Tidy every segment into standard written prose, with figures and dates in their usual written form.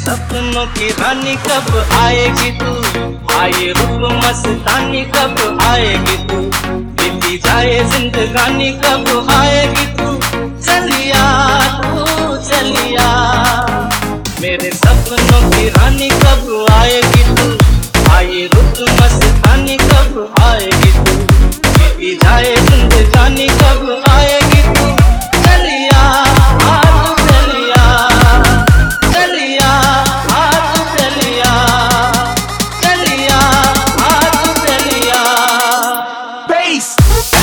सपनों की रानी कब आएगी तू, आए रूप मस्तानी कब आएगी तू, बीती जाए जिंदगानी कब आएगी तू, चलिया तू चलिया। मेरे सपनों की रानी कब आएगी तू, आए रूप मस्तानी कब आएगी तू, बीती जाए जिंदगानी कब आएगी तू, चलिया तू चलिया, चलिया तू चलिया, चलिया तू चलिया। Bass.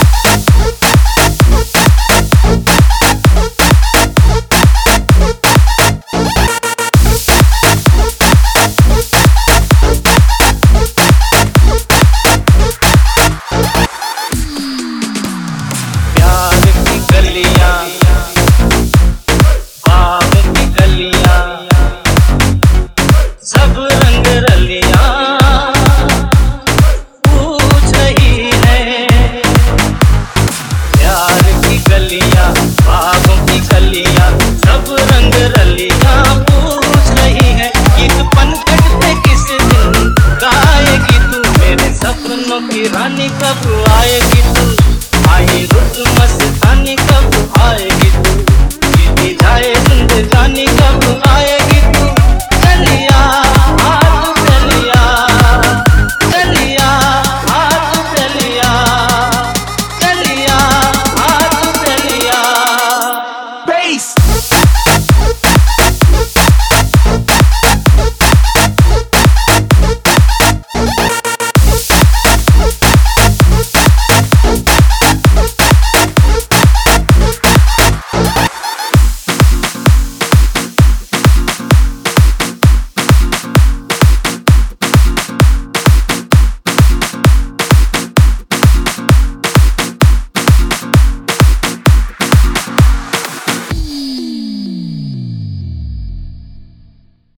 प्यार की गलियां, बाग की गलियां, सब रंग रलियां पूछ रही है। प्यार की गलियां, बागों की गलियां, सब रंग रलियां